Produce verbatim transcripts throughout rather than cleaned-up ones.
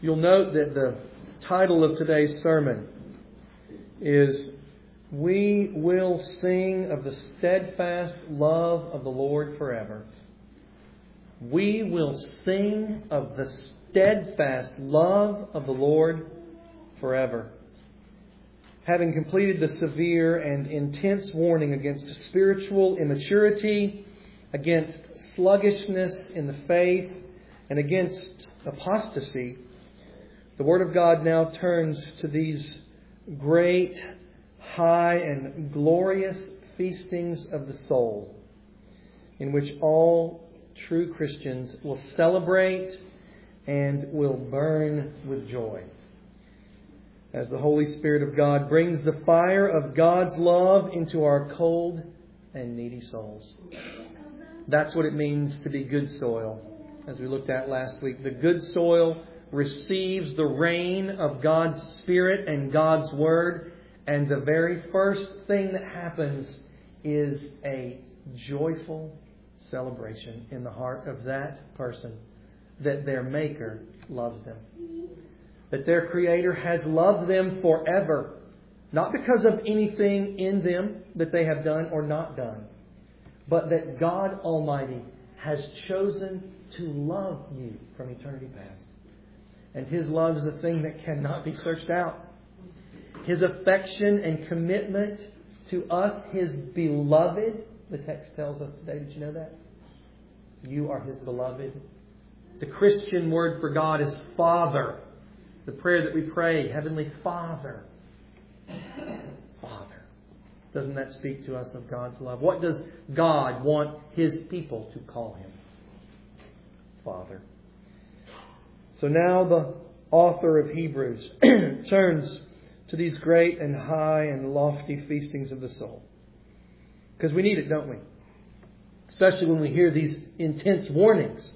You'll note that the title of today's sermon is "We Will Sing of the Steadfast Love of the Lord Forever." We will sing of the steadfast love of the Lord forever. Having completed the severe and intense warning against spiritual immaturity, against sluggishness in the faith, and against apostasy, the Word of God now turns to these great, high, and glorious feastings of the soul, in which all true Christians will celebrate and will burn with joy, as the Holy Spirit of God brings the fire of God's love into our cold and needy souls. That's what it means to be good soil. As we looked at last week, the good soil receives the rain of God's Spirit and God's Word, and the very first thing that happens is a joyful celebration in the heart of that person that their Maker loves them. That their Creator has loved them forever. Not because of anything in them that they have done or not done, but that God Almighty has chosen to love you from eternity past. And His love is a thing that cannot be searched out. His affection and commitment to us, His beloved, the text tells us today. Did you know that? You are His beloved. The Christian word for God is Father. The prayer that we pray, Heavenly Father. Father. Doesn't that speak to us of God's love? What does God want His people to call Him? Father. So now the author of Hebrews turns to these great and high and lofty feastings of the soul. Because we need it, don't we? Especially when we hear these intense warnings.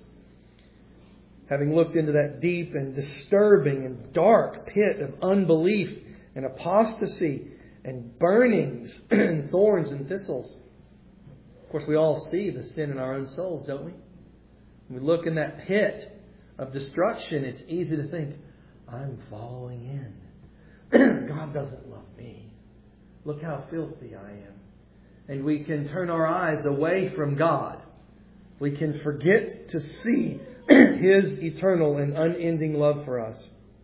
Having looked into that deep and disturbing and dark pit of unbelief and apostasy and burnings and thorns and thistles. Of course, we all see the sin in our own souls, don't we? When we look in that pit of destruction, it's easy to think, I'm falling in. God doesn't love me. Look how filthy I am. And we can turn our eyes away from God. We can forget to see His eternal and unending love for us.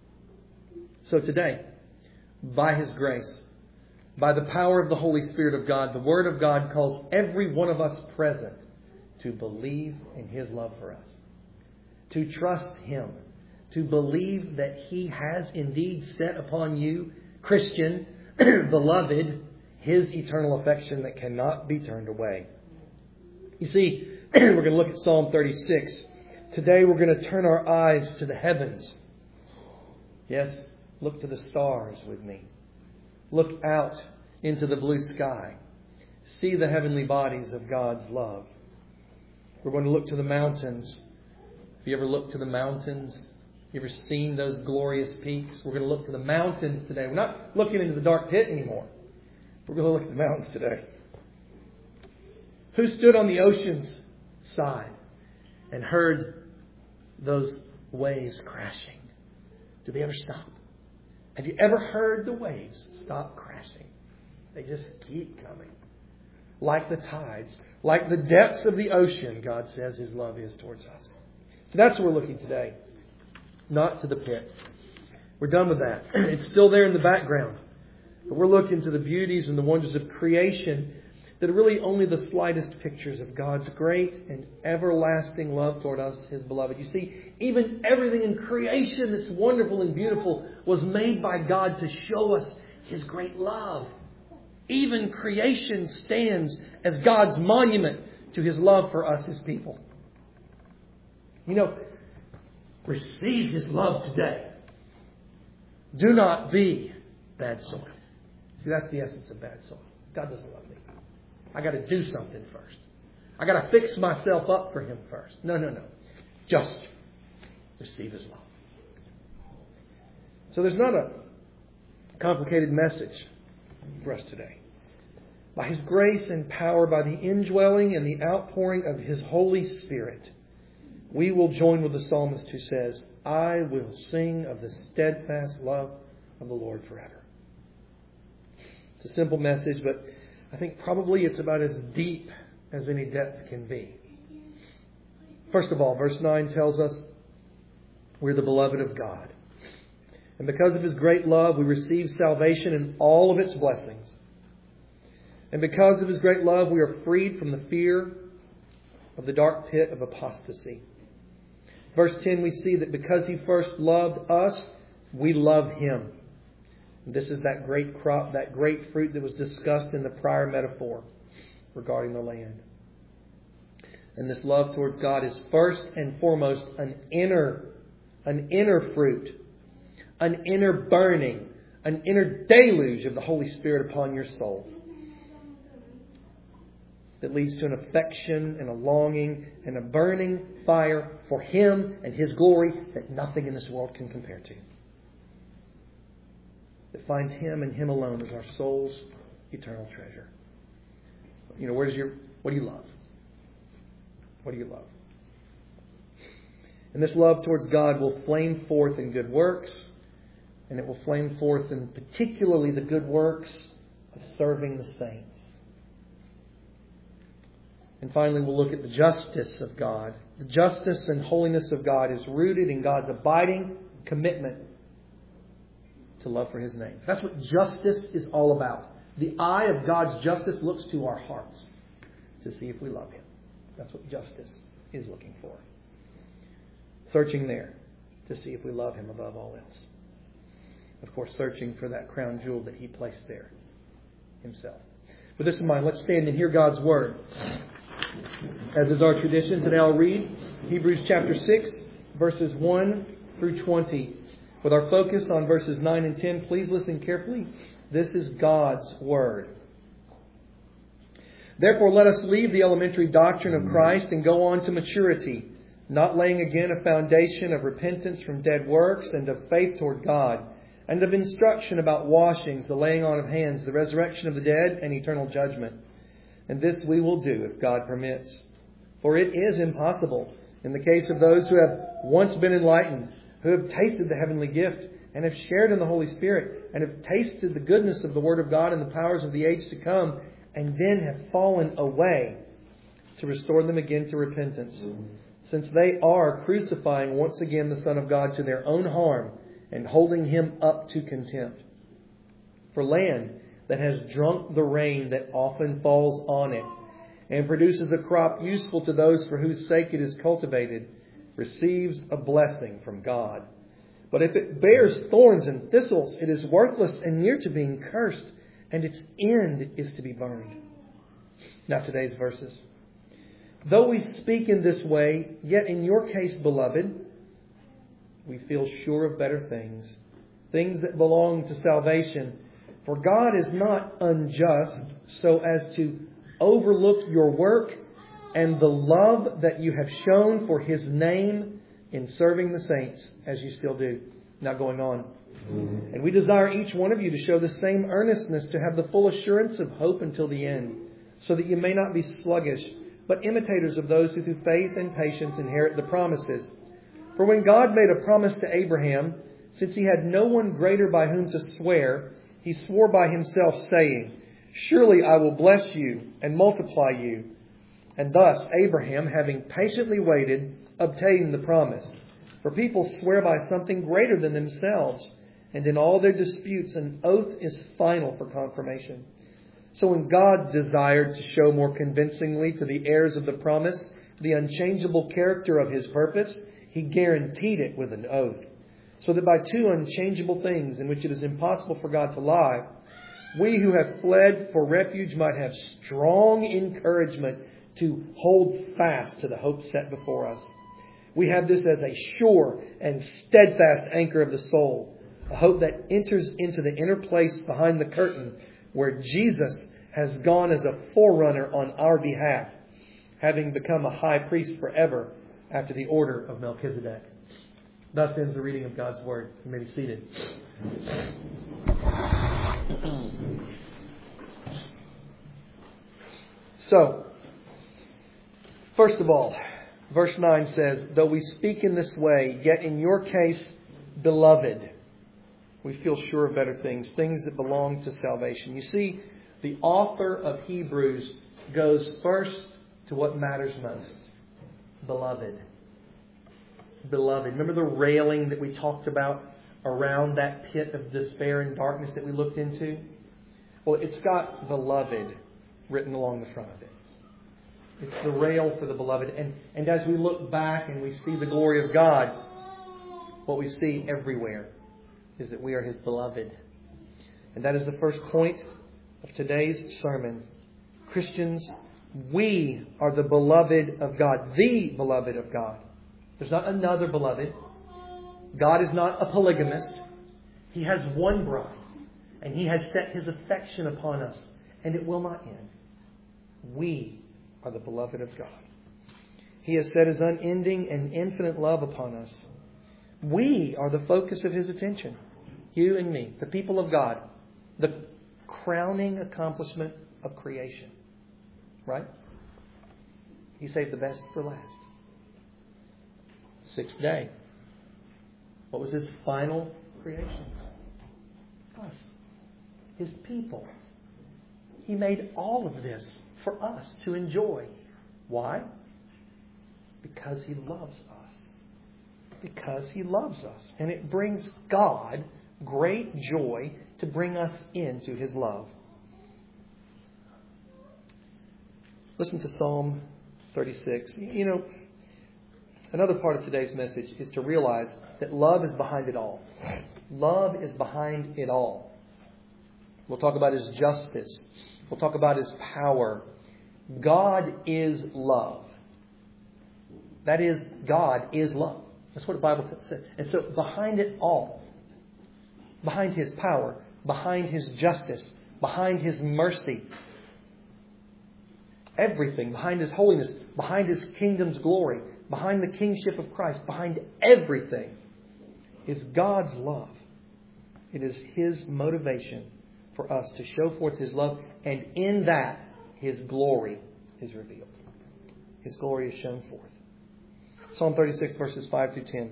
So today, by His grace, by the power of the Holy Spirit of God, the Word of God calls every one of us present to believe in His love for us. To trust Him. To believe that He has indeed set upon you, Christian, beloved, His eternal affection that cannot be turned away. You see, we're going to look at Psalm thirty-six. Today we're going to turn our eyes to the heavens. Yes, look to the stars with me. Look out into the blue sky. See the heavenly bodies of God's love. We're going to look to the mountains. Have you ever looked to the mountains? You ever seen those glorious peaks? We're going to look to the mountains today. We're not looking into the dark pit anymore. We're going to look at the mountains today. Who stood on the ocean's side and heard those waves crashing? Do they ever stop? Have you ever heard the waves stop crashing? They just keep coming. Like the tides, like the depths of the ocean, God says His love is towards us. So that's where we're looking today. Not to the pit. We're done with that. It's still there in the background. But we're looking to the beauties and the wonders of creation that are really only the slightest pictures of God's great and everlasting love toward us, His beloved. You see, even everything in creation that's wonderful and beautiful was made by God to show us His great love. Even creation stands as God's monument to His love for us, His people. You know, receive His love today. Do not be bad soil. See, that's the essence of bad soil. God doesn't love me. I got to do something first. I got to fix myself up for Him first. No, no, no. Just receive His love. So there's not a complicated message for us today. By His grace and power, by the indwelling and the outpouring of His Holy Spirit, we will join with the psalmist who says, I will sing of the steadfast love of the Lord forever. It's a simple message, but I think probably it's about as deep as any depth can be. First of all, verse nine tells us we're the beloved of God. And because of His great love, we receive salvation in all of its blessings. And because of His great love, we are freed from the fear of the dark pit of apostasy. Verse ten, we see that because He first loved us, we love Him. And this is that great crop, that great fruit that was discussed in the prior metaphor regarding the land. And this love towards God is first and foremost an inner, an inner fruit, an inner burning, an inner deluge of the Holy Spirit upon your soul that leads to an affection and a longing and a burning fire for Him and His glory that nothing in this world can compare to. That finds Him and Him alone as our soul's eternal treasure. You know, where's your, what do you love? What do you love? And this love towards God will flame forth in good works, and it will flame forth in particularly the good works of serving the saints. And finally, we'll look at the justice of God. The justice and holiness of God is rooted in God's abiding commitment to love for His name. That's what justice is all about. The eye of God's justice looks to our hearts to see if we love Him. That's what justice is looking for. Searching there to see if we love Him above all else. Of course, searching for that crown jewel that He placed there Himself. With this in mind, let's stand and hear God's Word. As is our tradition, today I'll read Hebrews chapter six, verses one through twenty. With our focus on verses nine and ten, please listen carefully. This is God's Word. Therefore, let us leave the elementary doctrine of Christ and go on to maturity, not laying again a foundation of repentance from dead works and of faith toward God, and of instruction about washings, the laying on of hands, the resurrection of the dead, and eternal judgment. And this we will do if God permits. For it is impossible, in the case of those who have once been enlightened, who have tasted the heavenly gift, and have shared in the Holy Spirit, and have tasted the goodness of the Word of God and the powers of the age to come, and then have fallen away, to restore them again to repentance, since they are crucifying once again the Son of God to their own harm, and holding Him up to contempt. For land that has drunk the rain that often falls on it, and produces a crop useful to those for whose sake it is cultivated, receives a blessing from God. But if it bears thorns and thistles, it is worthless and near to being cursed, and its end is to be burned. Now today's verses. Though we speak in this way, yet in your case, beloved, we feel sure of better things, things that belong to salvation. For God is not unjust so as to overlook your work and the love that you have shown for His name in serving the saints, as you still do. Now going on. And we desire each one of you to show the same earnestness, to have the full assurance of hope until the end, so that you may not be sluggish, but imitators of those who through faith and patience inherit the promises. For when God made a promise to Abraham, since he had no one greater by whom to swear, He swore by Himself, saying, Surely I will bless you and multiply you. And thus Abraham, having patiently waited, obtained the promise. For people swear by something greater than themselves, and in all their disputes an oath is final for confirmation. So when God desired to show more convincingly to the heirs of the promise the unchangeable character of His purpose, He guaranteed it with an oath, so that by two unchangeable things in which it is impossible for God to lie, we who have fled for refuge might have strong encouragement to hold fast to the hope set before us. We have this as a sure and steadfast anchor of the soul, a hope that enters into the inner place behind the curtain where Jesus has gone as a forerunner on our behalf, having become a high priest forever after the order of Melchizedek. Thus ends the reading of God's Word. You may be seated. So, first of all, Verse nine says, though we speak in this way, yet in your case, beloved, we feel sure of better things, things that belong to salvation. You see, the author of Hebrews goes first to what matters most. Beloved. Beloved. Remember the railing that we talked about around that pit of despair and darkness that we looked into? Well, it's got beloved written along the front of it. It's the rail for the beloved. And, and as we look back and we see the glory of God, what we see everywhere is that we are His beloved. And that is the first point of today's sermon. Christians, we are the beloved of God. The beloved of God. There's not another beloved. God is not a polygamist. He has one bride. And He has set His affection upon us. And it will not end. We are the beloved of God. He has set His unending and infinite love upon us. We are the focus of His attention. You and me, the people of God. The crowning accomplishment of creation. Right? He saved the best for last. Sixth day. What was His final creation? Us. His people. He made all of this for us to enjoy. Why? Because He loves us. Because He loves us. And it brings God great joy to bring us into His love. Listen to Psalm thirty-six. You know, another part of today's message is to realize that love is behind it all. Love is behind it all. We'll talk about His justice. We'll talk about His power. God is love. That is, God is love. That's what the Bible says. And so behind it all, behind His power, behind His justice, behind His mercy, everything, behind His holiness, behind His kingdom's glory, behind the kingship of Christ, behind everything is God's love. It is His motivation for us to show forth His love, and in that His glory is revealed. His glory is shown forth. Psalm thirty-six, verses five through ten.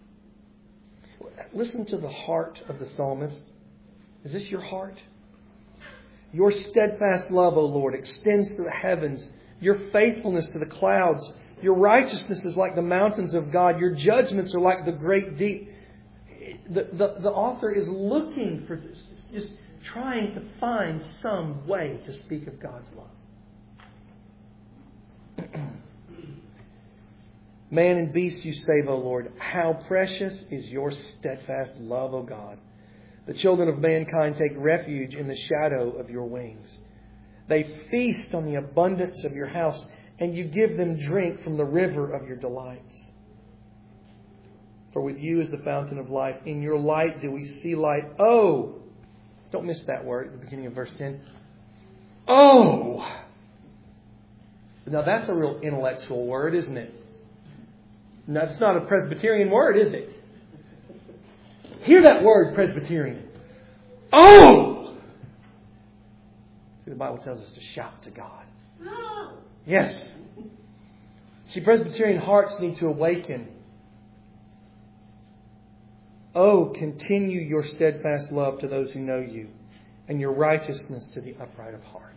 Listen to the heart of the psalmist. Is this your heart? Your steadfast love, O Lord, extends to the heavens. Your faithfulness to the clouds. Your righteousness is like the mountains of God. Your judgments are like the great deep. The, the, the author is looking for this, just trying to find some way to speak of God's love. Man and beast you save, O Lord. How precious is your steadfast love, O God. The children of mankind take refuge in the shadow of your wings. They feast on the abundance of your house, and you give them drink from the river of your delights. For with you is the fountain of life. In your light do we see light. Oh! Don't miss that word at the beginning of verse ten. Oh! Now that's a real intellectual word, isn't it? Now it's not a Presbyterian word, is it? Hear that word, Presbyterian. Oh! See, the Bible tells us to shout to God. Yes. See, Presbyterian hearts need to awaken. Oh, continue your steadfast love to those who know you, and your righteousness to the upright of heart.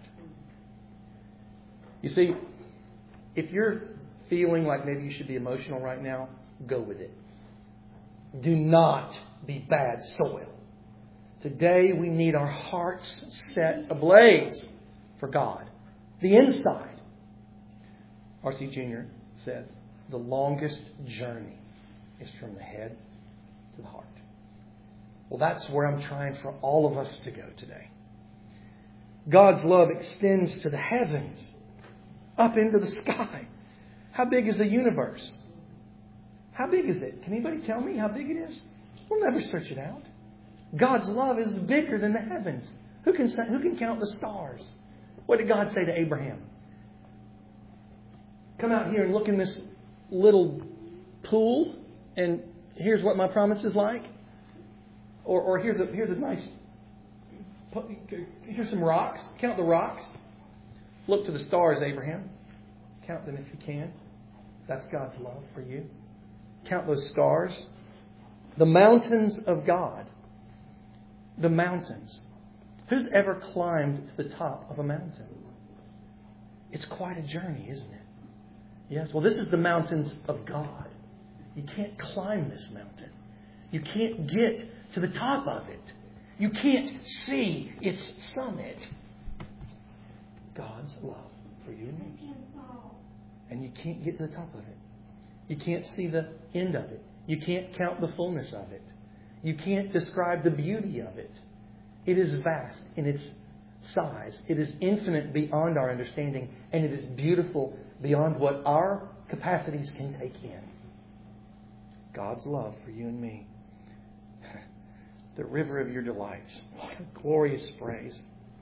You see, if you're feeling like maybe you should be emotional right now, go with it. Do not be bad soil. Today we need our hearts set ablaze for God. The inside. R C Junior says, the longest journey is from the head to the heart. Well, that's where I'm trying for all of us to go today. God's love extends to the heavens, up into the sky. How big is the universe? How big is it? Can anybody tell me how big it is? We'll never search it out. God's love is bigger than the heavens. Who can say, who can count the stars? What did God say to Abraham? Come out here and look in this little pool, and here's what my promise is like. Or, or here's a here's a nice. Here's some rocks. Count the rocks. Look to the stars, Abraham. Count them if you can. That's God's love for you. Count those stars. The mountains of God. The mountains. Who's ever climbed to the top of a mountain? It's quite a journey, isn't it? Yes, well, this is the mountains of God. You can't climb this mountain. You can't get to the top of it. You can't see its summit. God's love for you and me. And you can't get to the top of it. You can't see the end of it. You can't count the fullness of it. You can't describe the beauty of it. It is vast in its size. It is infinite beyond our understanding. And it is beautiful beyond what our capacities can take in. God's love for you and me. The river of your delights. What a glorious phrase.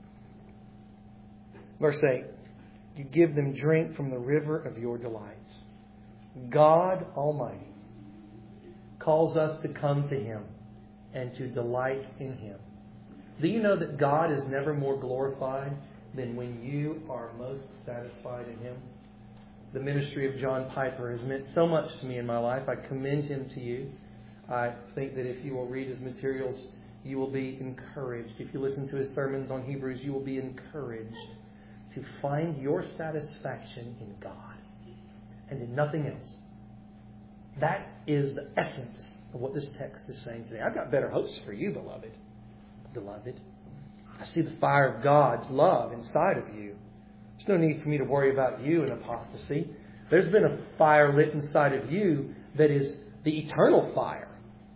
Verse eight. You give them drink from the river of your delights. God Almighty calls us to come to Him and to delight in Him. Do you know that God is never more glorified than when you are most satisfied in Him? The ministry of John Piper has meant so much to me in my life. I commend him to you. I think that if you will read his materials, you will be encouraged. If you listen to his sermons on Hebrews, you will be encouraged to find your satisfaction in God and in nothing else. That is the essence of what this text is saying today. I've got better hopes for you, beloved. Beloved. I see the fire of God's love inside of you. There's no need for me to worry about you in apostasy. There's been a fire lit inside of you that is the eternal fire.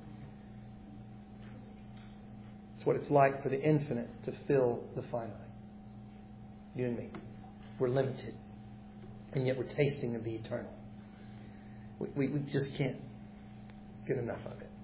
It's what it's like for the infinite to fill the finite. You and me. We're limited. And yet we're tasting of the eternal. We, we, we just can't get enough of it.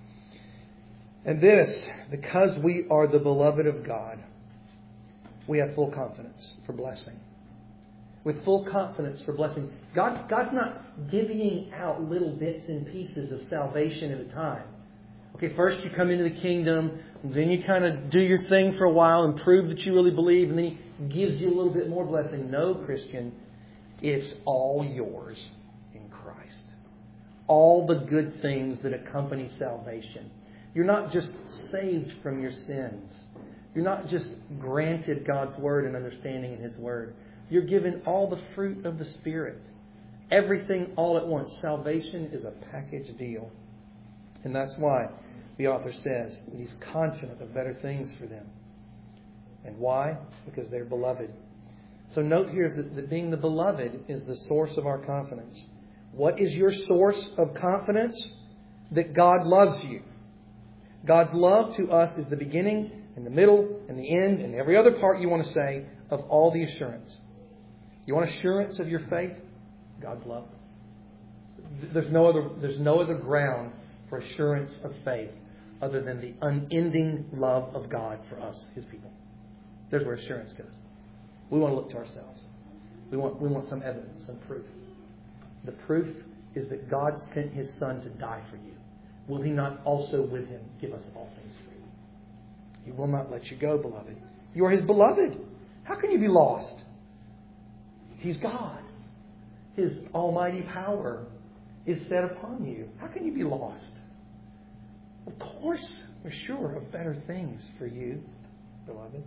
And this, because we are the beloved of God, we have full confidence for blessing. With full confidence for blessing. God, God's not divvying out little bits and pieces of salvation at a time. Okay, first you come into the kingdom, and then you kind of do your thing for a while and prove that you really believe, and then He gives you a little bit more blessing. No, Christian, it's all yours in Christ. All the good things that accompany salvation. You're not just saved from your sins. You're not just granted God's Word and understanding in His Word. You're given all the fruit of the Spirit. Everything all at once. Salvation is a package deal. And that's why the author says that he's confident of better things for them. And why? Because they're beloved. So note here that, that being the beloved is the source of our confidence. What is your source of confidence? That God loves you. God's love to us is the beginning and the middle and the end and every other part you want to say of all the assurance. You want assurance of your faith? God's love. There's no other, there's no other ground for assurance of faith other than the unending love of God for us, His people. There's where assurance goes. We want to look to ourselves. We want, we want some evidence, some proof. The proof is that God sent His Son to die for you. Will He not also with Him give us all things free? He will not let you go, beloved. You are His beloved. How can you be lost? He's God. His almighty power is set upon you. How can you be lost? Of course, we're sure of better things for you, beloved.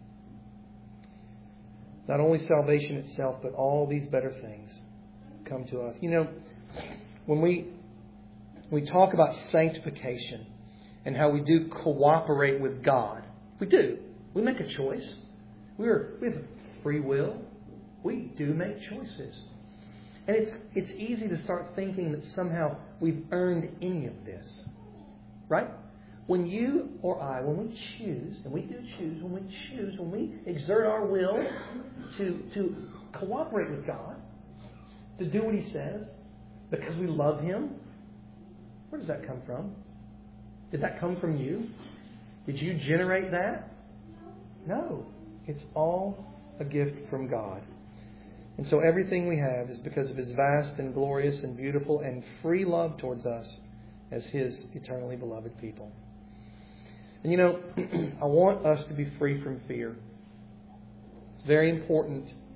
Not only salvation itself, but all these better things come to us. You know, when we we talk about sanctification and how we do cooperate with God, we do. We make a choice. We're we have free will. We do make choices. And it's it's easy to start thinking that somehow we've earned any of this. Right? When you or I, when we choose, and we do choose, when we choose, when we exert our will to, to cooperate with God, to do what He says, because we love Him, where does that come from? Did that come from you? Did you generate that? No. It's all a gift from God. And so everything we have is because of His vast and glorious and beautiful and free love towards us as His eternally beloved people. And you know, I want us to be free from fear. It's very important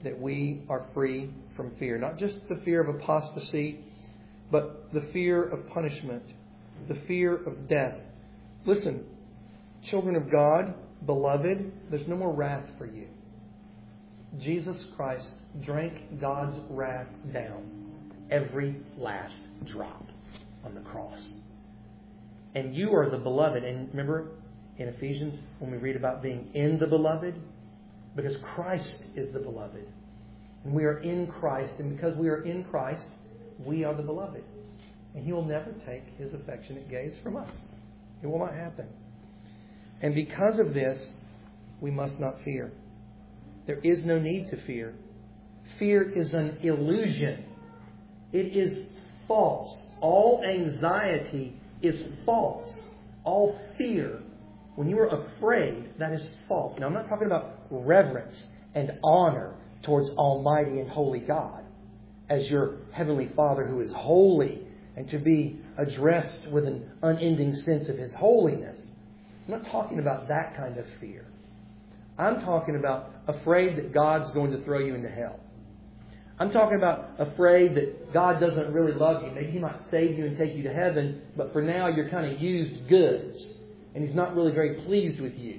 that we are free from fear. Not just the fear of apostasy, but the fear of punishment, the fear of death. Listen, children of God, beloved, there's no more wrath for you. Jesus Christ drank God's wrath down, every last drop on the cross. And you are the beloved. And remember in Ephesians when we read about being in the beloved? Because Christ is the beloved. And we are in Christ. And because we are in Christ, we are the beloved. And He will never take His affectionate gaze from us. It will not happen. And because of this, we must not fear. There is no need to fear. Fear is an illusion. It is false. All anxiety is false. All fear, when you are afraid, that is false. Now, I'm not talking about reverence and honor towards Almighty and Holy God as your Heavenly Father who is holy and to be addressed with an unending sense of His holiness. I'm not talking about that kind of fear. I'm talking about afraid that God's going to throw you into hell. I'm talking about afraid that God doesn't really love you. Maybe He might save you and take you to heaven, but for now you're kind of used goods and He's not really very pleased with you.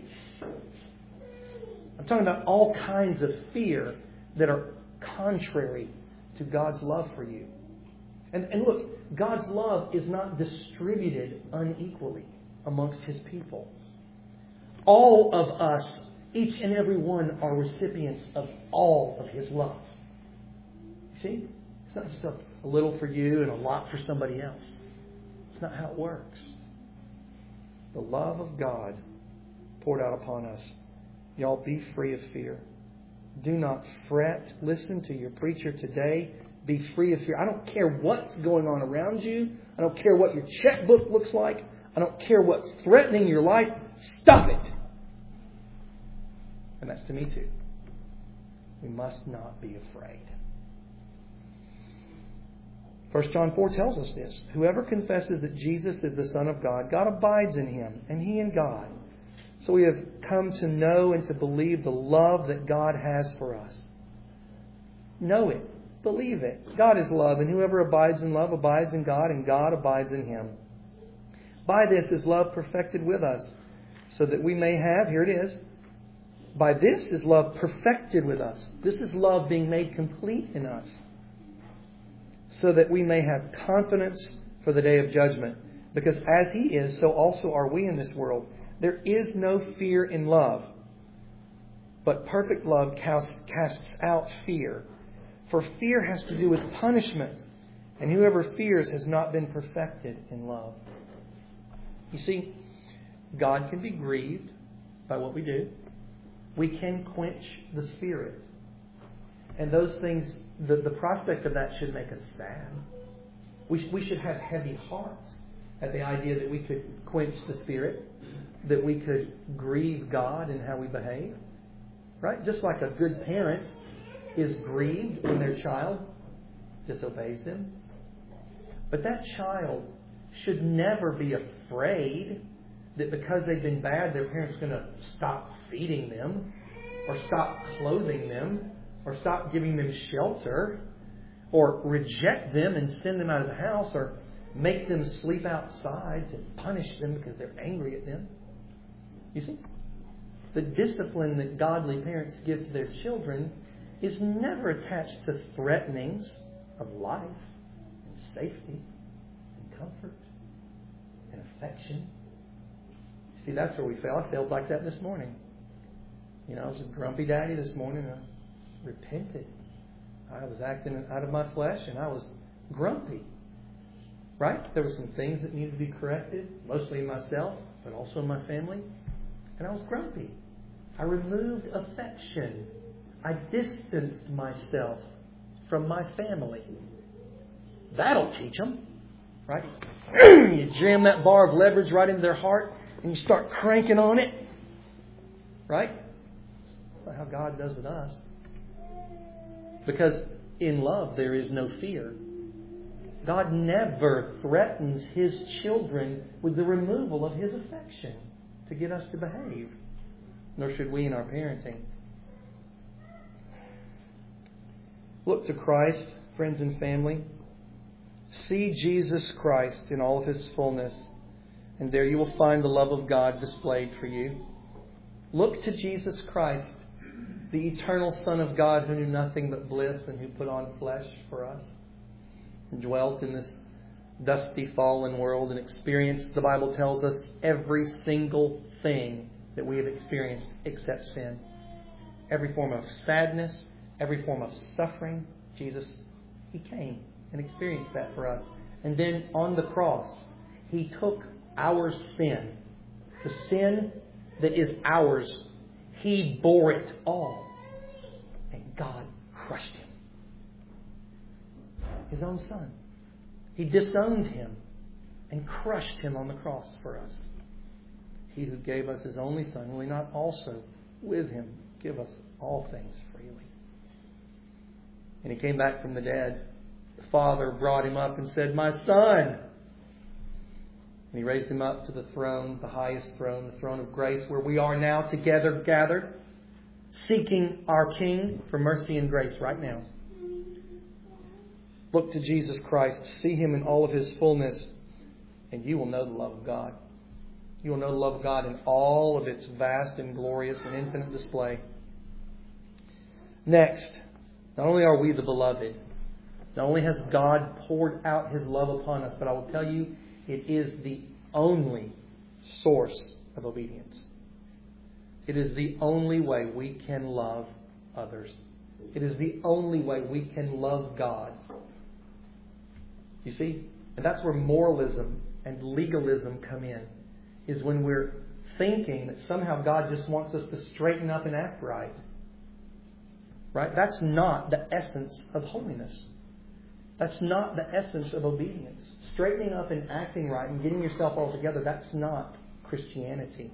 I'm talking about all kinds of fear that are contrary to God's love for you. And, and look, God's love is not distributed unequally amongst His people. All of us, each and every one, are recipients of all of His love. You see? It's not just a, a little for you and a lot for somebody else. It's not how it works. The love of God poured out upon us. Y'all be free of fear. Do not fret. Listen to your preacher today. Be free of fear. I don't care what's going on around you. I don't care what your checkbook looks like. I don't care what's threatening your life. Stop it. And that's to me too. We must not be afraid. First John four tells us this. Whoever confesses that Jesus is the Son of God, God abides in him, and he in God. So we have come to know and to believe the love that God has for us. Know it. Believe it. God is love, and whoever abides in love abides in God, and God abides in him. By this is love perfected with us, so that we may have, here it is, by this is love perfected with us. This is love being made complete in us, so that we may have confidence for the day of judgment. Because as He is, so also are we in this world. There is no fear in love, but perfect love casts out fear. For fear has to do with punishment, and whoever fears has not been perfected in love. You see, God can be grieved by what we do. We can quench the Spirit. And those things, the, the prospect of that should make us sad. We, we should have heavy hearts at the idea that we could quench the Spirit, that we could grieve God in how we behave. Right? Just like a good parent is grieved when their child disobeys them. But that child should never be afraid that because they've been bad, their parent's going to stop feeding them, or stop clothing them, or stop giving them shelter, or reject them and send them out of the house, or make them sleep outside to punish them because they're angry at them. You see? The discipline that godly parents give to their children is never attached to threatenings of life and safety and comfort and affection. See, that's where we fail. I failed like that this morning. You know, I was a grumpy daddy this morning. I repented. I was acting out of my flesh and I was grumpy. Right? There were some things that needed to be corrected, mostly in myself, but also in my family. And I was grumpy. I removed affection. I distanced myself from my family. That'll teach them. Right? You jam that bar of leverage right into their heart and you start cranking on it. Right? That's not how God does with us. Because in love there is no fear. God never threatens His children with the removal of His affection to get us to behave. Nor should we in our parenting. Look to Christ, friends and family. See Jesus Christ in all of His fullness, and there you will find the love of God displayed for you. Look to Jesus Christ, the eternal Son of God who knew nothing but bliss and who put on flesh for us and dwelt in this dusty, fallen world and experienced, the Bible tells us, every single thing that we have experienced except sin. Every form of sadness, every form of suffering, Jesus, He came and experienced that for us. And then on the cross, He took our sin, the sin that is ours. He bore it all. And God crushed Him. His own Son. He disowned Him and crushed Him on the cross for us. He who gave us His only Son, will He not also with Him give us all things freely? And He came back from the dead. The Father brought Him up and said, "My Son." And He raised Him up to the throne, the highest throne, the throne of grace, where we are now together gathered, seeking our King for mercy and grace right now. Look to Jesus Christ. See Him in all of His fullness, and you will know the love of God. You will know the love of God in all of its vast and glorious and infinite display. Next, not only are we the beloved, not only has God poured out His love upon us, but I will tell you, it is the only source of obedience. It is the only way we can love others. It is the only way we can love God. You see? And that's where moralism and legalism come in. Is when we're thinking that somehow God just wants us to straighten up and act right. Right? That's not the essence of holiness. That's not the essence of obedience. Straightening up and acting right and getting yourself all together, that's not Christianity.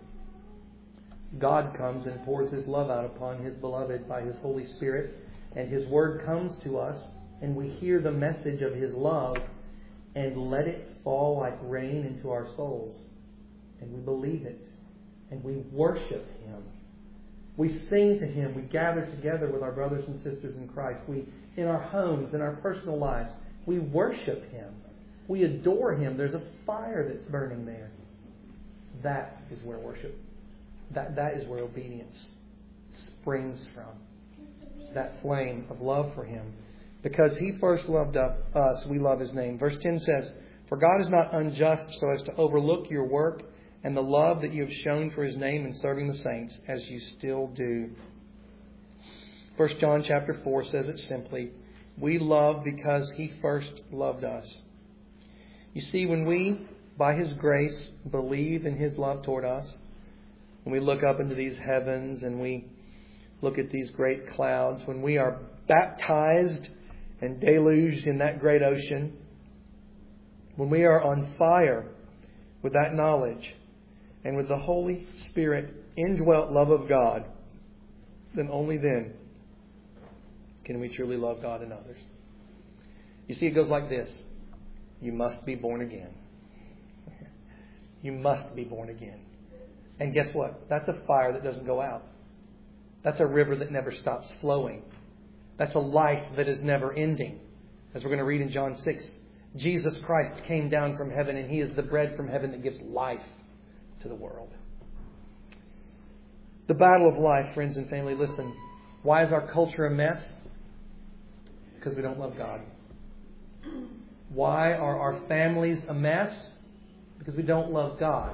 God comes and pours His love out upon His beloved by His Holy Spirit, and His Word comes to us, and we hear the message of His love and let it fall like rain into our souls. And we believe it. And we worship Him. We sing to Him. We gather together with our brothers and sisters in Christ. We, in our homes, in our personal lives, we worship Him. We adore Him. There's a fire that's burning there. That is where worship, that, that is where obedience springs from. It's that flame of love for Him. Because He first loved us, we love His name. Verse ten says, "For God is not unjust so as to overlook your work and the love that you have shown for His name in serving the saints, as you still do." First John chapter four says it simply, "We love because He first loved us." You see, when we, by His grace, believe in His love toward us, when we look up into these heavens and we look at these great clouds, when we are baptized and deluged in that great ocean, when we are on fire with that knowledge and with the Holy Spirit indwelt love of God, then only then can we truly love God and others. You see, it goes like this. You must be born again. You must be born again. And guess what? That's a fire that doesn't go out. That's a river that never stops flowing. That's a life that is never ending. As we're going to read in John six, Jesus Christ came down from heaven, and He is the bread from heaven that gives life to the world. The battle of life, friends and family, listen. Why is our culture a mess? Because we don't love God. Why are our families a mess? Because we don't love God.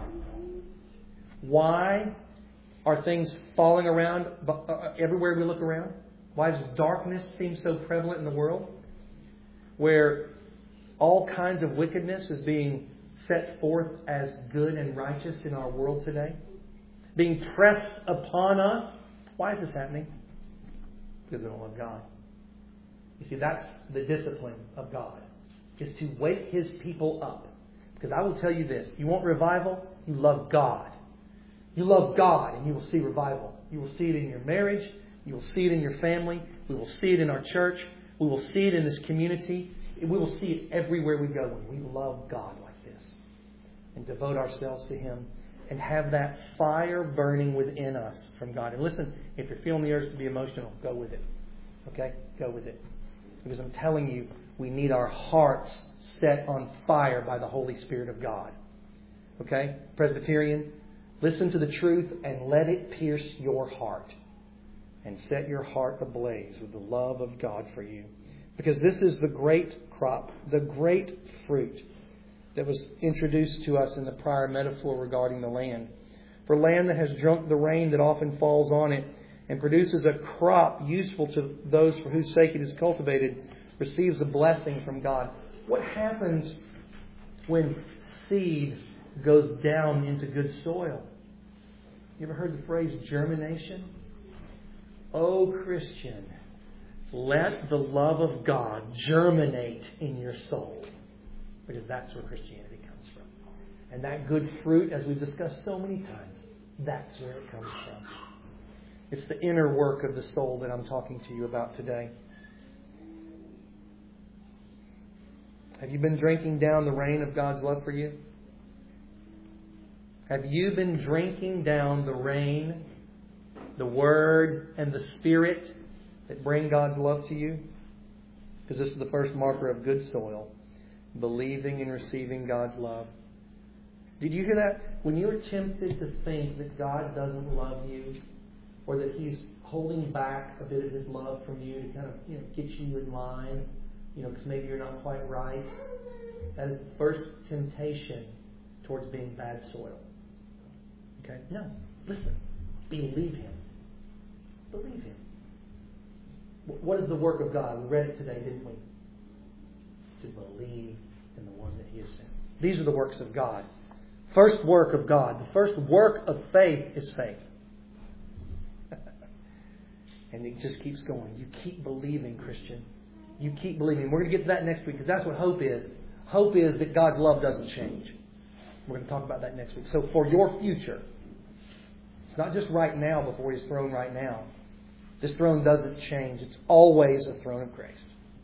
Why are things falling around everywhere we look around? Why does darkness seem so prevalent in the world? Where all kinds of wickedness is being set forth as good and righteous in our world today. Being pressed upon us. Why is this happening? Because we don't love God. You see, that's the discipline of God. Is to wake His people up. Because I will tell you this. You want revival? You love God. You love God and you will see revival. You will see it in your marriage. You will see it in your family. We will see it in our church. We will see it in this community. We will see it everywhere we go when we love God like this. And devote ourselves to Him. And have that fire burning within us from God. And listen, if you're feeling the urge to be emotional, go with it. Okay? Go with it. Because I'm telling you, we need our hearts set on fire by the Holy Spirit of God. Okay? Presbyterian, listen to the truth and let it pierce your heart. And set your heart ablaze with the love of God for you. Because this is the great crop, the great fruit that was introduced to us in the prior metaphor regarding the land. For land that has drunk the rain that often falls on it and produces a crop useful to those for whose sake it is cultivated, receives a blessing from God. What happens when seed goes down into good soil? You ever heard the phrase germination? Oh, Christian, let the love of God germinate in your soul. Because that's where Christianity comes from. And that good fruit, as we've discussed so many times, that's where it comes from. It's the inner work of the soul that I'm talking to you about today. Have you been drinking down the rain of God's love for you? Have you been drinking down the rain, the Word, and the Spirit that bring God's love to you? Because this is the first marker of good soil. Believing and receiving God's love. Did you hear that? When you're tempted to think that God doesn't love you, or that He's holding back a bit of His love from you to kind of, you know, get you in line, you know, because maybe you're not quite right, that is the first temptation towards being bad soil. Okay? No. Listen. Believe Him. Believe Him. What is the work of God? We read it today, didn't we? To believe in the one that He has sent. These are the works of God. First work of God. The first work of faith is faith. And it just keeps going. You keep believing, Christian. You keep believing. We're going to get to that next week because that's what hope is. Hope is that God's love doesn't change. We're going to talk about that next week. So for your future, it's not just right now before His throne right now. This throne doesn't change. It's always a throne of grace.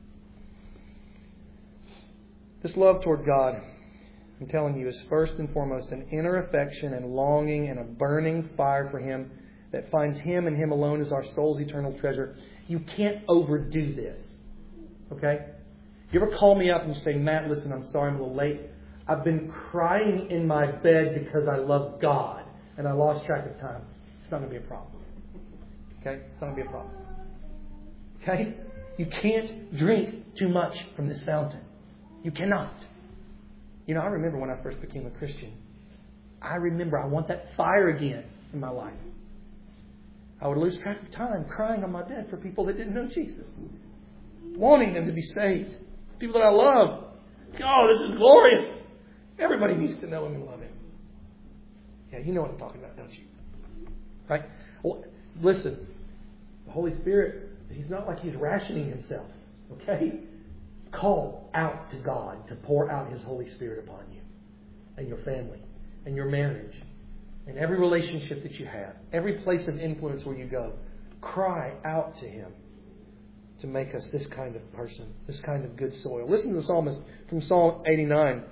This love toward God, I'm telling you, is first and foremost an inner affection and longing and a burning fire for Him that finds Him and Him alone as our soul's eternal treasure. You can't overdo this. Okay? You ever call me up and say, Matt, listen, I'm sorry I'm a little late. I've been crying in my bed because I love God and I lost track of time. It's not going to be a problem. Okay? It's not going to be a problem. Okay? You can't drink too much from this fountain. You cannot. You know, I remember when I first became a Christian. I remember I want that fire again in my life. I would lose track of time crying on my bed for people that didn't know Jesus. Wanting them to be saved. People that I love. Oh, this is glorious. Everybody needs to know Him and love Him. Yeah, you know what I'm talking about, don't you? Right? Well, listen. The Holy Spirit, He's not like He's rationing Himself. Okay? Call out to God to pour out His Holy Spirit upon you and your family and your marriage and every relationship that you have, every place of influence where you go. Cry out to Him to make us this kind of person, this kind of good soil. Listen to the psalmist from Psalm eighty-nine.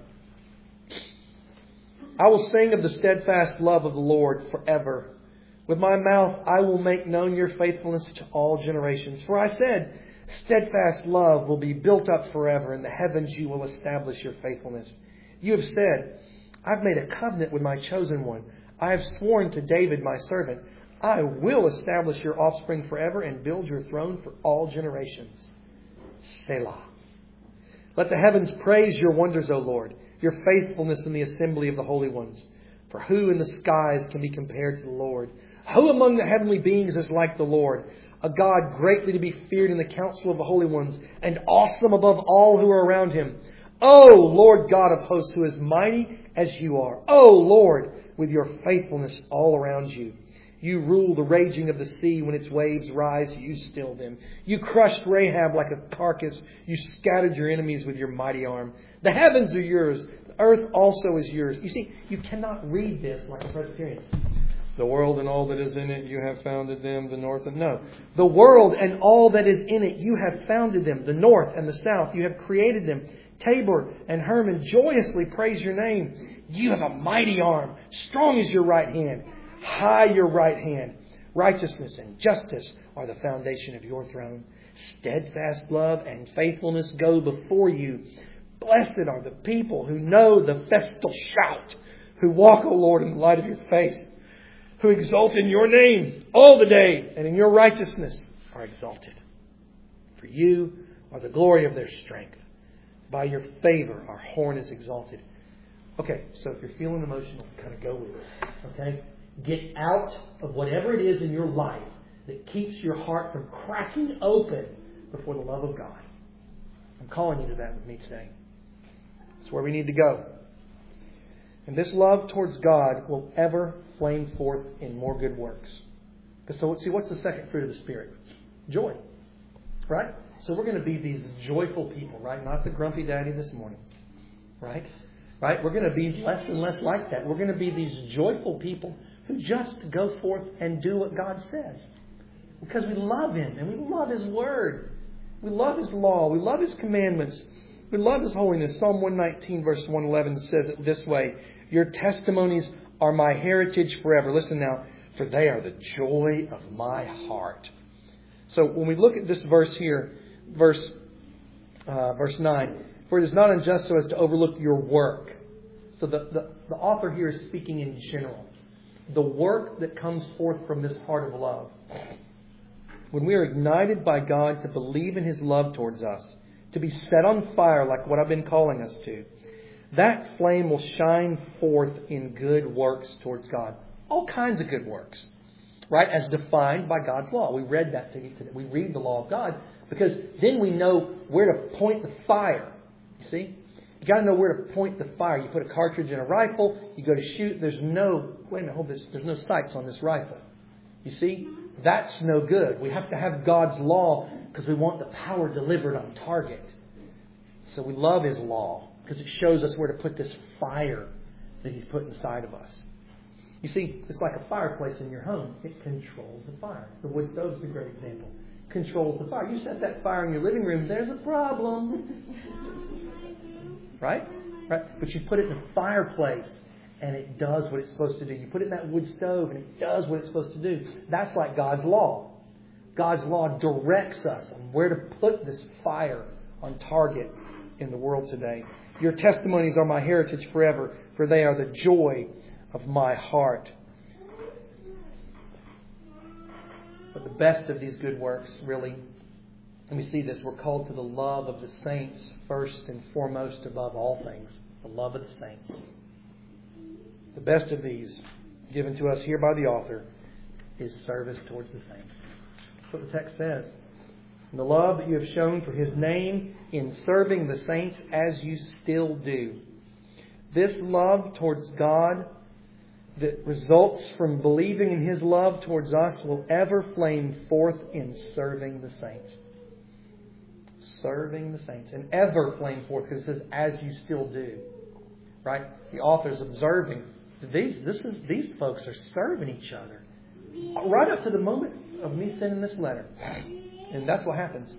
I will sing of the steadfast love of the Lord forever. With my mouth I will make known your faithfulness to all generations. For I said, steadfast love will be built up forever. In the heavens you will establish your faithfulness. You have said, I've made a covenant with my chosen one. I have sworn to David my servant. I will establish your offspring forever and build your throne for all generations. Selah. Let the heavens praise your wonders, O Lord, your faithfulness in the assembly of the holy ones. For who in the skies can be compared to the Lord? Who among the heavenly beings is like the Lord? A God greatly to be feared in the council of the holy ones, and awesome above all who are around Him. O Lord God of hosts, who is mighty as you are. O Lord, with your faithfulness all around you. You rule the raging of the sea. When its waves rise, you still them. You crushed Rahab like a carcass. You scattered your enemies with your mighty arm. The heavens are yours. The earth also is yours. You see, you cannot read this like a Presbyterian. The world and all that is in it, you have founded them, the north and... No. The world and all that is in it, you have founded them. The north and the south, you have created them. Tabor and Hermon joyously praise your name. You have a mighty arm. Strong is your right hand. High your right hand. Righteousness and justice are the foundation of your throne. Steadfast love and faithfulness go before you. Blessed are the people who know the festal shout, who walk, O Lord, in the light of your face, who exult in your name all the day, and in your righteousness are exalted. For you are the glory of their strength. By your favor our horn is exalted. Okay, so if you're feeling emotional, kind of go with it. Okay? Get out of whatever it is in your life that keeps your heart from cracking open before the love of God. I'm calling you to that with me today. It's where we need to go. And this love towards God will ever flame forth in more good works. So, see, what's the second fruit of the Spirit? Joy. Right? So we're going to be these joyful people, right? Not the grumpy daddy this morning. Right? Right? We're going to be less and less like that. We're going to be these joyful people who just go forth and do what God says. Because we love Him and we love His Word. We love His law. We love His commandments. We love His holiness. Psalm one nineteen verse one eleven says it this way. Your testimonies are my heritage forever. Listen now. For they are the joy of my heart. So when we look at this verse here, verse uh, verse nine. For it is not unjust so as to overlook your work. So the, the, the author here is speaking in general. The work that comes forth from this heart of love. When we are ignited by God to believe in His love towards us, to be set on fire like what I've been calling us to, that flame will shine forth in good works towards God. All kinds of good works. Right? As defined by God's law. We read that today. We read the law of God because then we know where to point the fire. You see? You got to know where to point the fire. You put a cartridge in a rifle. You go to shoot. There's no, wait a minute, hold this. There's no sights on this rifle. You see? That's no good. We have to have God's law because we want the power delivered on target. So we love His law because it shows us where to put this fire that He's put inside of us. You see, it's like a fireplace in your home. It controls the fire. The wood stove is a great example. Controls the fire. You set that fire in your living room, there's a problem. Right? Right? But you put it in a fireplace and it does what it's supposed to do. You put it in that wood stove and it does what it's supposed to do. That's like God's law. God's law directs us on where to put this fire on target in the world today. Your testimonies are my heritage forever, for they are the joy of my heart. But the best of these good works, really, and we see this, we're called to the love of the saints first and foremost above all things. The love of the saints. The best of these, given to us here by the author, is service towards the saints. That's what the text says. And the love that you have shown for His name in serving the saints as you still do. This love towards God that results from believing in His love towards us will ever flame forth in serving the saints. Serving the saints. And ever flame forth, because it says, as you still do. Right? The author's observing. These, this is, these folks are serving each other. Right up to the moment of me sending this letter. And that's what happens.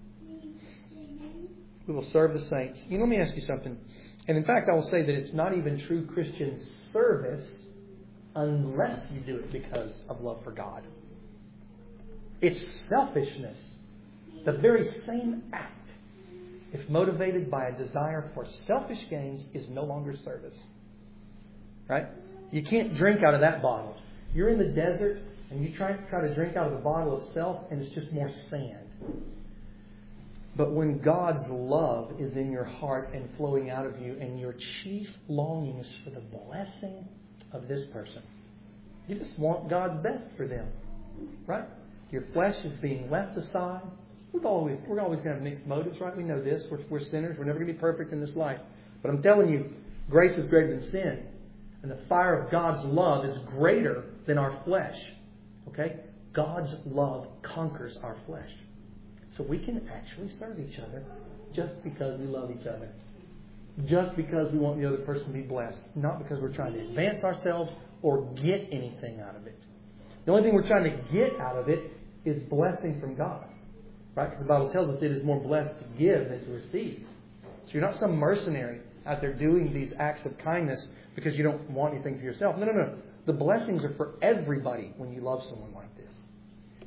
We will serve the saints. You know, let me ask you something. And in fact, I will say that it's not even true Christian service unless you do it because of love for God. It's selfishness. The very same act, if motivated by a desire for selfish gains, is no longer service. Right? You can't drink out of that bottle. You're in the desert and you try, try to drink out of the bottle of self and it's just more sand. But when God's love is in your heart and flowing out of you and your chief longing is for the blessing of this person, you just want God's best for them. Right? Your flesh is being left aside. We've always, we're always going to have mixed motives, right? We know this. We're, we're sinners. We're never going to be perfect in this life. But I'm telling you, grace is greater than sin. And the fire of God's love is greater than our flesh. Okay? God's love conquers our flesh. So we can actually serve each other just because we love each other. Just because we want the other person to be blessed. Not because we're trying to advance ourselves or get anything out of it. The only thing we're trying to get out of it is blessing from God. Right? Because the Bible tells us it is more blessed to give than to receive. So you're not some mercenary out there doing these acts of kindness because you don't want anything for yourself. No, no, no. The blessings are for everybody when you love someone like this.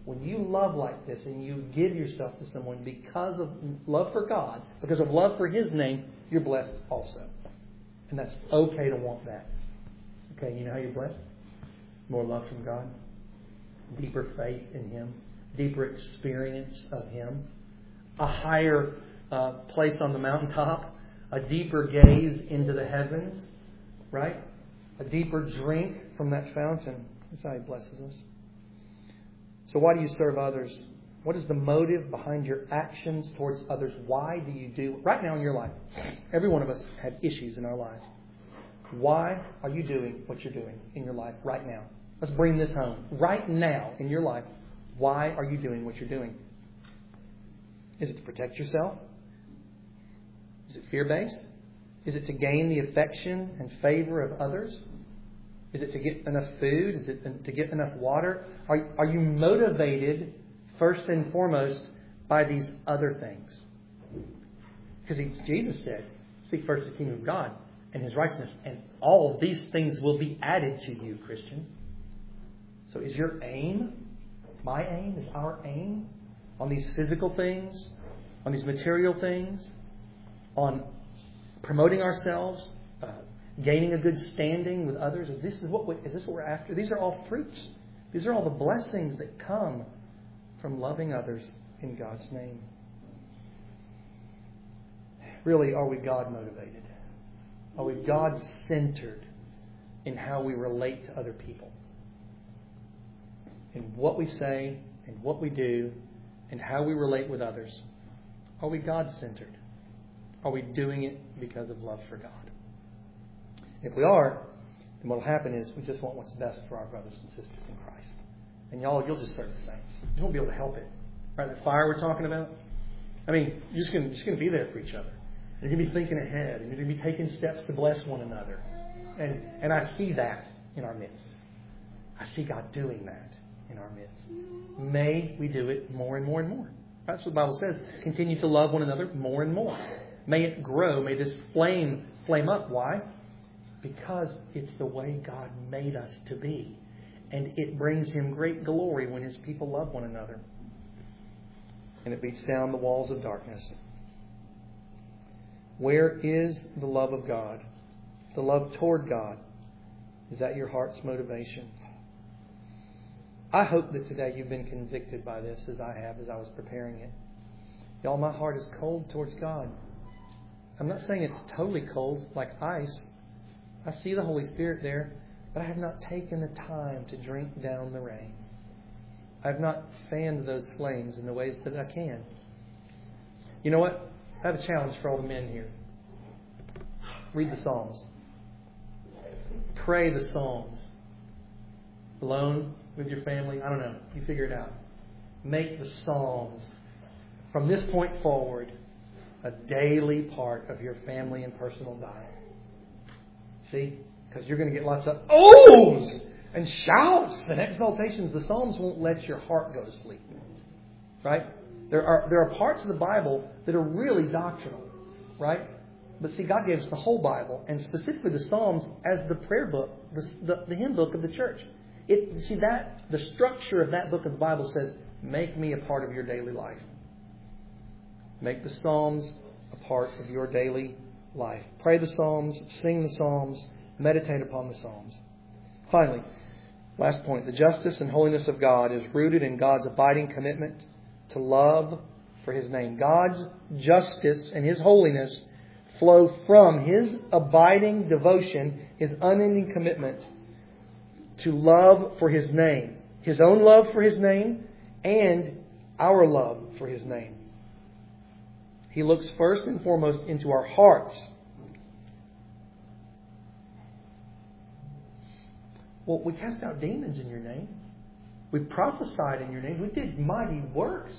When you love like this and you give yourself to someone because of love for God, because of love for His name, you're blessed also. And that's okay to want that. Okay, you know how you're blessed? More love from God, deeper faith in Him, deeper experience of Him, a higher uh, place on the mountaintop, a deeper gaze into the heavens, right? A deeper drink from that fountain. That's how He blesses us. So why do you serve others? What is the motive behind your actions towards others? Why do you do... Right now in your life, every one of us have issues in our lives. Why are you doing what you're doing in your life right now? Let's bring this home. Right now in your life, why are you doing what you're doing? Is it to protect yourself? Is it fear-based? Is it to gain the affection and favor of others? Is it to get enough food? Is it to get enough water? Are, are you motivated first and foremost by these other things? Because he, Jesus said, seek first the kingdom of God and His righteousness, and all of these things will be added to you, Christian. So is your aim, my aim, is our aim on these physical things, on these material things, on promoting ourselves, uh, gaining a good standing with others? Is this is what we, is this what we're after? These are all fruits. These are all the blessings that come from loving others in God's name. Really, are we God motivated? Are we God centered in how we relate to other people? In what we say, and what we do, and how we relate with others? Are we God centered? Are we doing it because of love for God? If we are, then what will happen is we just want what's best for our brothers and sisters in Christ. And y'all, you'll just serve the saints. You won't be able to help it. Right? That fire we're talking about. I mean, you're just going to be there for each other. You're going to be thinking ahead. And you're going to be taking steps to bless one another. And, and I see that in our midst. I see God doing that in our midst. May we do it more and more and more. That's what the Bible says. Continue to love one another more and more. May it grow. May this flame flame up. Why? Because it's the way God made us to be. And it brings Him great glory when His people love one another. And it beats down the walls of darkness. Where is the love of God? The love toward God. Is that your heart's motivation? I hope that today you've been convicted by this as I have as I was preparing it. Y'all, my heart is cold towards God. I'm not saying it's totally cold like ice. I see the Holy Spirit there, but I have not taken the time to drink down the rain. I have not fanned those flames in the ways that I can. You know what? I have a challenge for all the men here. Read the Psalms. Pray the Psalms. Alone, with your family, I don't know. You figure it out. Make the Psalms, from this point forward, a daily part of your family and personal diet. See? Because you're going to get lots of ohs and shouts and exaltations. The Psalms won't let your heart go to sleep. Right? There are there are parts of the Bible that are really doctrinal. Right? But see, God gave us the whole Bible, and specifically the Psalms as the prayer book, the, the, the hymn book of the church. It, see, that the structure of that book of the Bible says, make me a part of your daily life. Make the Psalms a part of your daily life. Pray the Psalms, sing the Psalms, meditate upon the Psalms. Finally, last point, the justice and holiness of God is rooted in God's abiding commitment to love for His name. God's justice and His holiness flow from His abiding devotion, His unending commitment to love for His name. His own love for His name and our love for His name. He looks first and foremost into our hearts. Well, we cast out demons in your name. We prophesied in your name. We did mighty works.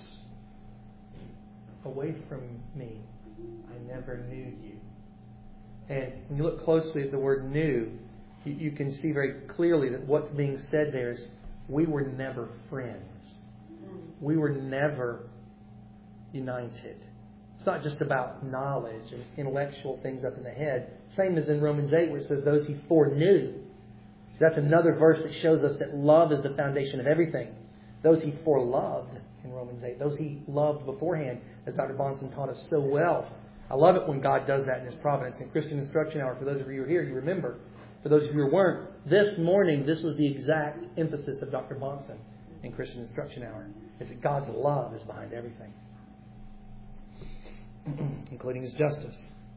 Away from me, I never knew you. And when you look closely at the word knew, you, you can see very clearly that what's being said there is we were never friends. We were never united. It's not just about knowledge and intellectual things up in the head. Same as in Romans eight where it says those He foreknew. So that's another verse that shows us that love is the foundation of everything. Those He foreloved in Romans eight. Those He loved beforehand, as Doctor Bahnsen taught us so well. I love it when God does that in His providence. In Christian Instruction Hour, for those of you who are here, you remember. For those of you who weren't, this morning, this was the exact emphasis of Doctor Bahnsen in Christian Instruction Hour. Is that God's love is behind everything, including His justice.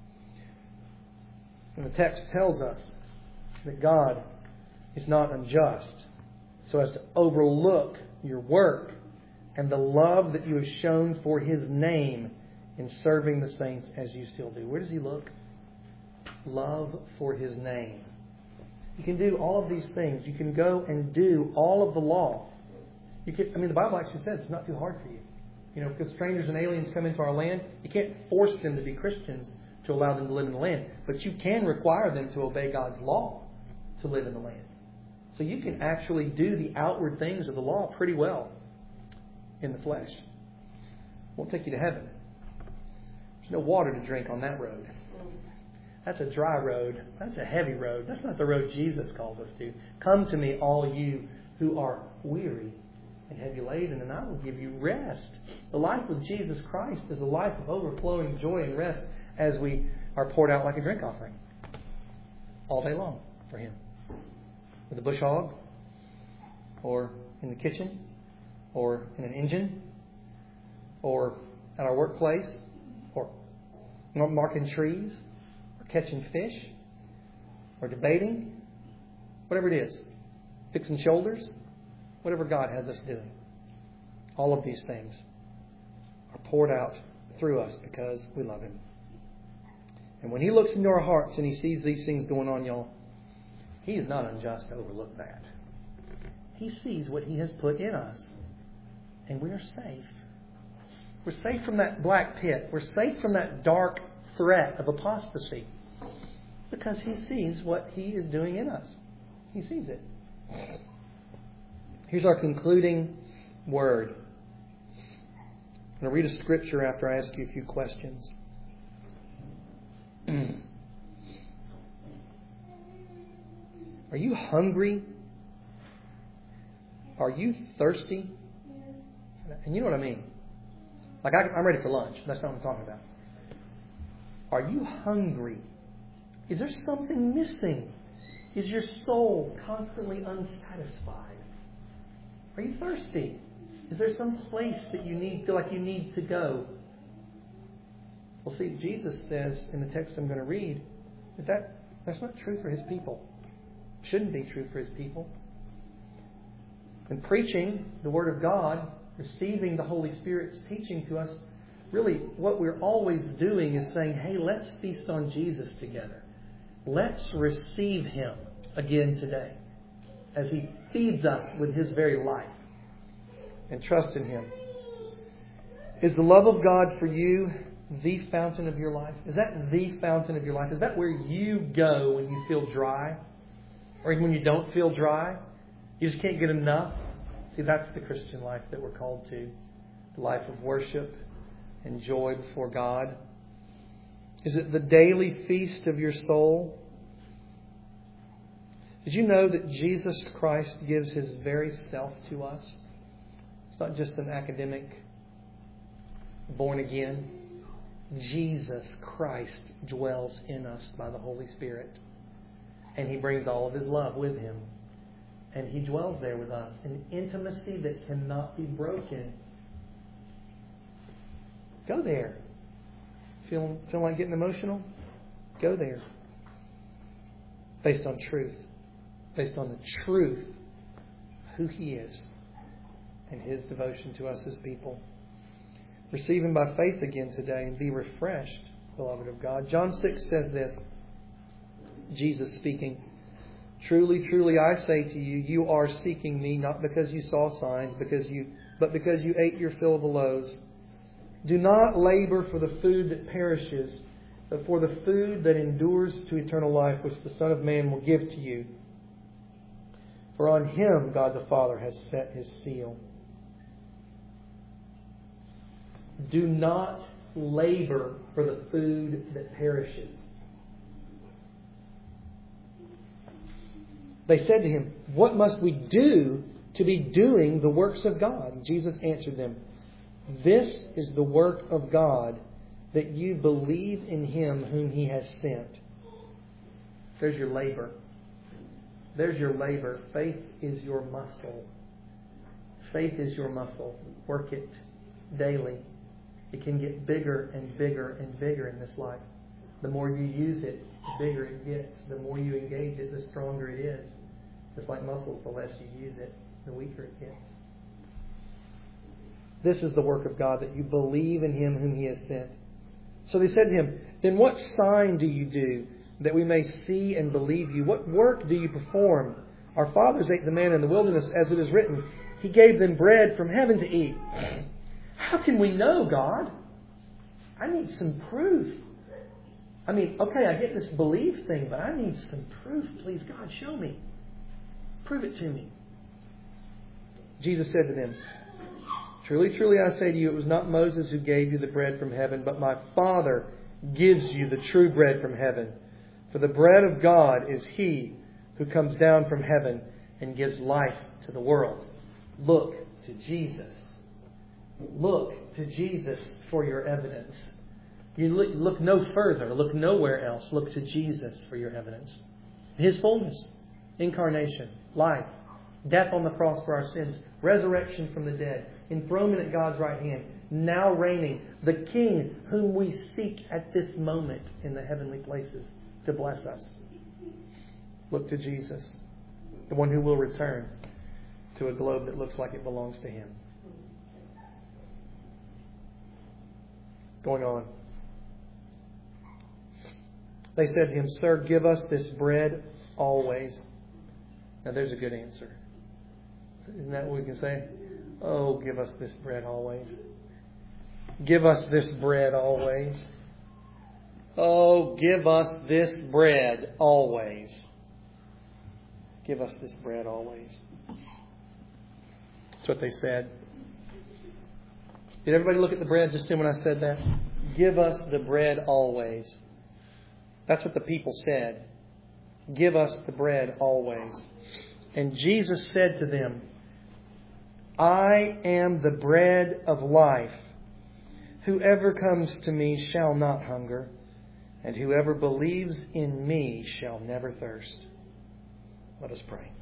And the text tells us that God is not unjust so as to overlook your work and the love that you have shown for His name in serving the saints as you still do. Where does He look? Love for His name. You can do all of these things. You can go and do all of the law. You can, I mean, the Bible actually says it's not too hard for you. You know, because strangers and aliens come into our land, you can't force them to be Christians to allow them to live in the land. But you can require them to obey God's law to live in the land. So you can actually do the outward things of the law pretty well in the flesh. Won't take you to heaven. There's no water to drink on that road. That's a dry road. That's a heavy road. That's not the road Jesus calls us to. Come to me, all you who are weary and heavy laden, and I will give you rest. The life with Jesus Christ is a life of overflowing joy and rest as we are poured out like a drink offering all day long for Him. With a bush hog, or in the kitchen, or in an engine, or at our workplace, or marking trees, or catching fish, or debating, whatever it is, fixing shoulders, whatever God has us doing. All of these things are poured out through us because we love Him. And when He looks into our hearts and He sees these things going on, y'all, He is not unjust to overlook that. He sees what He has put in us. And we are safe. We're safe from that black pit. We're safe from that dark threat of apostasy. Because He sees what He is doing in us. He sees it. Here's our concluding word. I'm going to read a scripture after I ask you a few questions. Are you hungry? Are you thirsty? And you know what I mean. Like, I, I'm ready for lunch. That's not what I'm talking about. Are you hungry? Is there something missing? Is your soul constantly unsatisfied? Are you thirsty? Is there some place that you need, feel like you need to go? Well, see, Jesus says in the text I'm going to read that, that that's not true for His people. Shouldn't be true for His people. And preaching the Word of God, receiving the Holy Spirit's teaching to us, really what we're always doing is saying, hey, let's feast on Jesus together. Let's receive Him again today as He feeds us with His very life and trust in Him. Is the love of God for you the fountain of your life? Is that the fountain of your life? Is that where you go when you feel dry? Or even when you don't feel dry? You just can't get enough? See, that's the Christian life that we're called to. The life of worship and joy before God. Is it the daily feast of your soul? Did you know that Jesus Christ gives His very self to us? It's not just an academic born again. Jesus Christ dwells in us by the Holy Spirit. And He brings all of His love with Him. And He dwells there with us in intimacy that cannot be broken. Go there. Feel, feel like getting emotional? Go there. Based on truth. Based on the truth of who He is and His devotion to us as people. Receive Him by faith again today and be refreshed, beloved of God. John six says this, Jesus speaking, truly, truly, I say to you, you are seeking me not because you saw signs, because you, but because you ate your fill of the loaves. Do not labor for the food that perishes, but for the food that endures to eternal life, which the Son of Man will give to you. For on Him God the Father has set His seal. Do not labor for the food that perishes. They said to Him, what must we do to be doing the works of God? And Jesus answered them, this is the work of God, that you believe in Him whom He has sent. There's your labor. There's your labor. Faith is your muscle. Faith is your muscle. Work it daily. It can get bigger and bigger and bigger in this life. The more you use it, the bigger it gets. The more you engage it, the stronger it is. Just like muscles, the less you use it, the weaker it gets. This is the work of God, that you believe in Him whom He has sent. So they said to Him, then what sign do you do, that we may see and believe you? What work do you perform? Our fathers ate the manna in the wilderness, as it is written, He gave them bread from heaven to eat. How can we know, God? I need some proof. I mean, okay, I get this belief thing, but I need some proof. Please, God, show me. Prove it to me. Jesus said to them, truly, truly, I say to you, it was not Moses who gave you the bread from heaven, but my Father gives you the true bread from heaven. For the bread of God is He who comes down from heaven and gives life to the world. Look to Jesus. Look to Jesus for your evidence. You look, look no further. Look nowhere else. Look to Jesus for your evidence. His fullness, incarnation, life, death on the cross for our sins, resurrection from the dead, enthronement at God's right hand, now reigning, the King whom we seek at this moment in the heavenly places to bless us. Look to Jesus, the one who will return to a globe that looks like it belongs to Him. Going on. They said to Him, Sir, give us this bread always. Now there's a good answer. Isn't that what we can say? Oh, give us this bread always. Give us this bread always. Oh, give us this bread always. Give us this bread always. That's what they said. Did everybody look at the bread just then when I said that? Give us the bread always. That's what the people said. Give us the bread always. And Jesus said to them, I am the bread of life. Whoever comes to me shall not hunger, and whoever believes in me shall never thirst. Let us pray.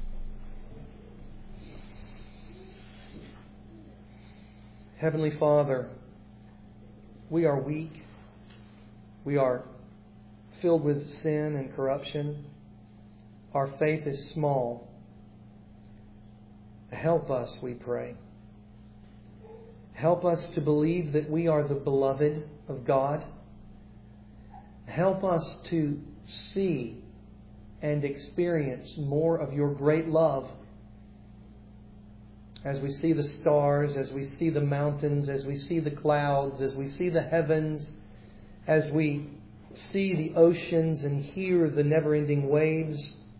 Heavenly Father, we are weak. We are filled with sin and corruption. Our faith is small. Help us, we pray. Help us to believe that we are the beloved of God. Help us to see and experience more of your great love as we see the stars, as we see the mountains, as we see the clouds, as we see the heavens, as we see the oceans and hear the never-ending waves.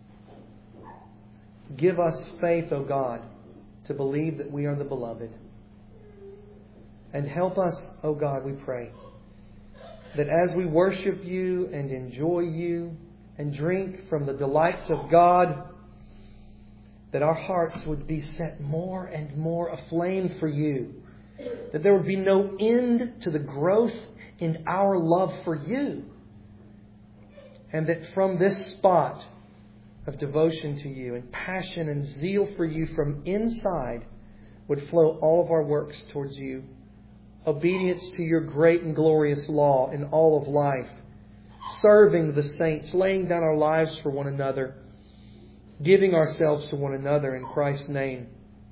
Give us faith, O God, to believe that we are the beloved. And help us, O God, we pray, that as we worship you and enjoy you and drink from the delights of God, that our hearts would be set more and more aflame for you. That there would be no end to the growth in our love for you. And that from this spot of devotion to you and passion and zeal for you from inside would flow all of our works towards you. Obedience to your great and glorious law in all of life. Serving the saints, laying down our lives for one another. Giving ourselves to one another in Christ's name.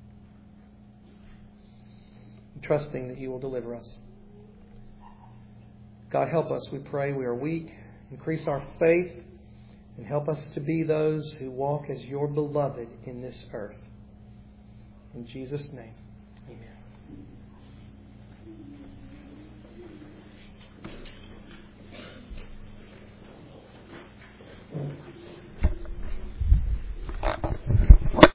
Trusting that you will deliver us. God, help us, we pray. We are weak. Increase our faith and help us to be those who walk as your beloved in this earth. In Jesus' name, amen.